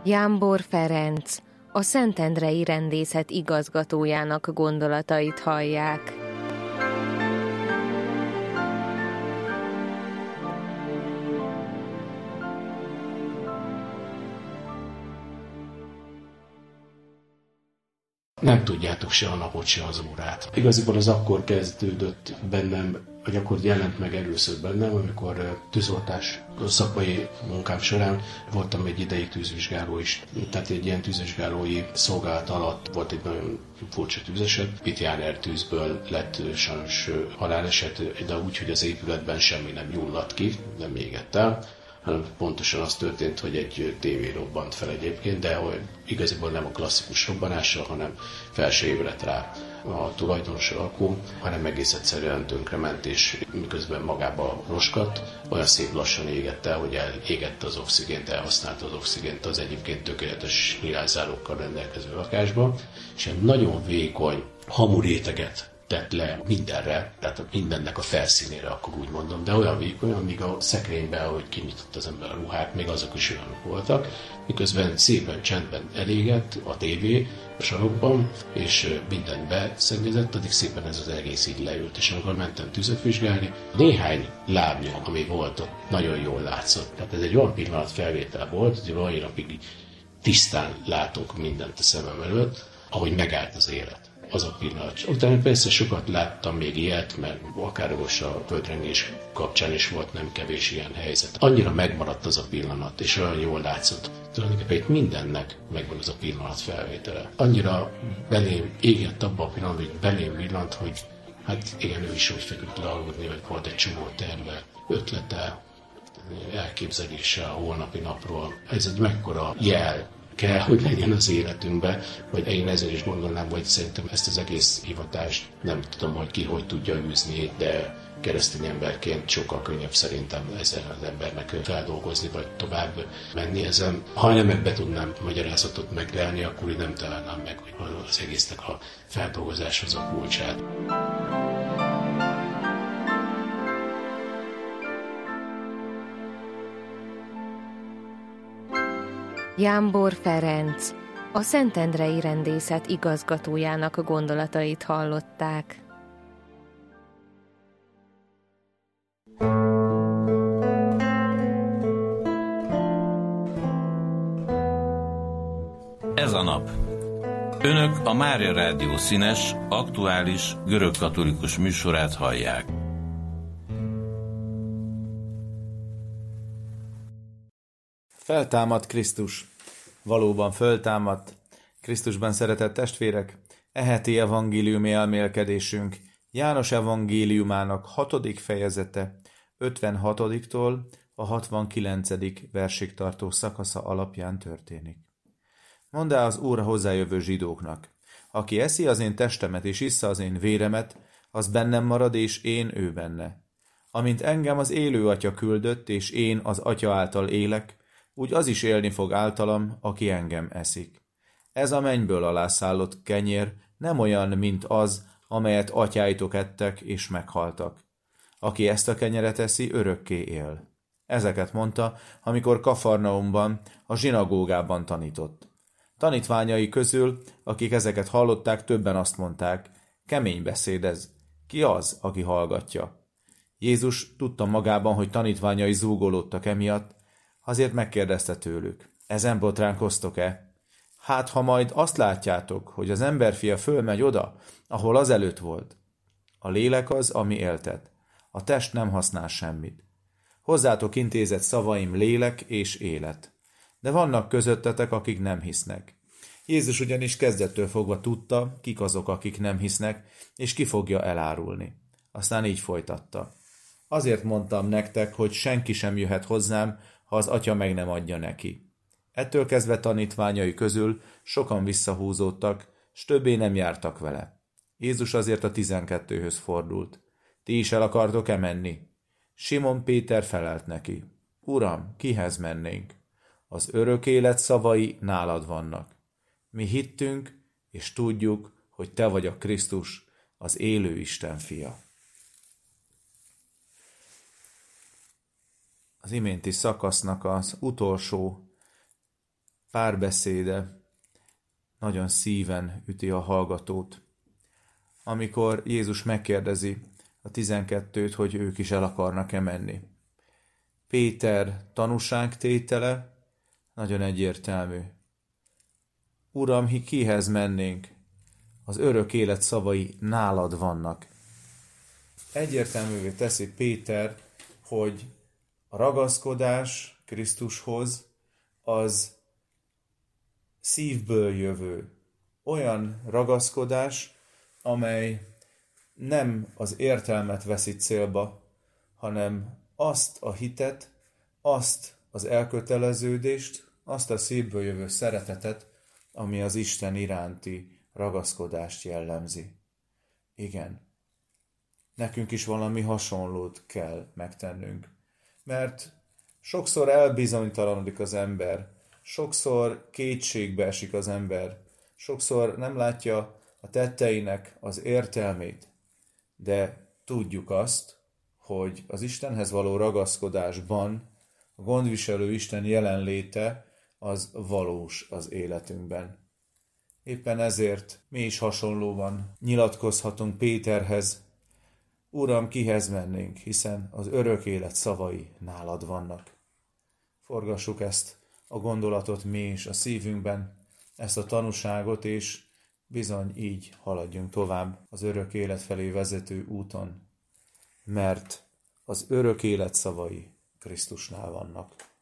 Jámbor Ferenc, a Szentendrei Rendészet igazgatójának gondolatait hallják. Nem tudjátok se a napot, se az órát. Igaziból az akkor kezdődött bennem, vagy akkor jelent meg először bennem, amikor tűzoltás szakmai munkám során voltam egy ideig tűzvizsgáló is. Tehát egy ilyen tűzvizsgálói szolgálat alatt volt egy nagyon furcsa tűzeset. Pitjáner tűzből lett sajnos haláleset, de úgy, hogy az épületben semmi nem gyulladt ki, nem égett el, hanem pontosan az történt, hogy egy tévé robbant fel egyébként, de igaziból nem a klasszikus robbanással, hanem fel se ébredt rá a tulajdonos lakó, hanem egész egyszerűen tönkrement, és miközben magába roskadt, olyan szép lassan égett el, hogy elégette az oxigént, elhasználta az oxigént az egyébként tökéletes nyilászárókkal rendelkező lakásba, és egy nagyon vékony hamuréteget tett le mindenre, tehát mindennek a felszínére, akkor úgy mondom, de olyan vékony, amíg a szekrényben, ahogy kinyitott az ember a ruhát, még azok is olyanok voltak, miközben szépen csendben elégett a tévé a sarokban, és mindent beszennyezett, addig szépen ez az egész így leült, és amikor mentem tüzet vizsgálni, néhány lábnyom, ami volt ott, nagyon jól látszott. Tehát ez egy olyan pillanat felvétel volt, hogy mai napig tisztán látok mindent a szemem előtt, ahogy megállt az élet. Az a pillanat. Utána persze sokat láttam még ilyet, mert akár a földrengés kapcsán is volt nem kevés ilyen helyzet. Annyira megmaradt az a pillanat, és olyan jól látszott. Tulajdonképpen itt mindennek megvan az a pillanat felvétele. Annyira belém égett abban a pillanatban, hogy belém villant, hogy hát igen, ő is úgy feküdt le aludni, hogy volt egy csomó terve, ötlete, elképzelése a holnapi napról. Ez egy mekkora jel kell, hogy legyen az életünkben, vagy én ezzel is gondolnám, hogy szerintem ezt az egész hivatást nem tudom, hogy ki hogy tudja űzni, de keresztény emberként sokkal könnyebb szerintem ezzel az embernek feldolgozni, vagy tovább menni ezen. Ha nem ebbe tudnám magyarázatot meglelni, akkor én nem találnám meg, hogy az egésznek a feldolgozáshoz a kulcsát. Jámbor Ferenc, a Szentendrei Rendészet igazgatójának gondolatait hallották. Ez a nap. Önök a Mária Rádió színes, aktuális, görögkatolikus műsorát hallják. Feltámadt Krisztus. Valóban föltámadt. Krisztusban szeretett testvérek, heti evangéliumi elmélkedésünk János evangéliumának 6. fejezete 56-tól a 69. versig tartó szakasza alapján történik. Mondd el az Úr hozzájövő zsidóknak: aki eszi az én testemet és issza az én véremet, az bennem marad és én ő benne. Amint engem az élő Atya küldött, és én az Atya által élek, úgy az is élni fog általam, aki engem eszik. Ez a mennyből alászállott kenyér nem olyan, mint az, amelyet atyáitok ettek és meghaltak. Aki ezt a kenyeret eszi, örökké él. Ezeket mondta, amikor Kafarnaumban, a zsinagógában tanított. Tanítványai közül, akik ezeket hallották, többen azt mondták: kemény beszéd ez, ki az, aki hallgatja? Jézus tudta magában, hogy tanítványai zúgolódtak emiatt, azért megkérdezte tőlük: ezen botránkoztok-e? Hát, ha majd azt látjátok, hogy az emberfia fölmegy oda, ahol azelőtt volt. A lélek az, ami éltet. A test nem használ semmit. Hozzátok intézett szavaim lélek és élet. De vannak közöttetek, akik nem hisznek. Jézus ugyanis kezdettől fogva tudta, kik azok, akik nem hisznek, és ki fogja elárulni. Aztán így folytatta: azért mondtam nektek, hogy senki sem jöhet hozzám, ha az Atya meg nem adja neki. Ettől kezdve tanítványai közül sokan visszahúzódtak, s többé nem jártak vele. Jézus azért a 12-höz fordult: ti is el akartok-e menni? Simon Péter felelt neki: Uram, kihez mennénk? Az örök élet szavai nálad vannak. Mi hittünk, és tudjuk, hogy te vagy a Krisztus, az élő Isten fia. Az iménti szakasznak az utolsó párbeszéde nagyon szíven üti a hallgatót. Amikor Jézus megkérdezi a 12-t, hogy ők is el akarnak-e menni. Péter tanúságtétele nagyon egyértelmű. Uram, kihez mennénk? Az örök élet szavai nálad vannak. Egyértelművé teszi Péter, hogy a ragaszkodás Krisztushoz az szívből jövő. Olyan ragaszkodás, amely nem az értelmet veszi célba, hanem azt a hitet, azt az elköteleződést, azt a szívből jövő szeretetet, ami az Isten iránti ragaszkodást jellemzi. Igen, nekünk is valami hasonlót kell megtennünk, mert sokszor elbizonytalanodik az ember, sokszor kétségbe esik az ember, sokszor nem látja a tetteinek az értelmét, de tudjuk azt, hogy az Istenhez való ragaszkodásban a gondviselő Isten jelenléte az valós az életünkben. Éppen ezért mi is hasonlóan nyilatkozhatunk Péterhez, Uram, kihez mennénk, hiszen az örök élet szavai nálad vannak. Forgassuk ezt a gondolatot mi is a szívünkben, ezt a tanúságot, és bizony így haladjunk tovább az örök élet felé vezető úton, mert az örök élet szavai Krisztusnál vannak.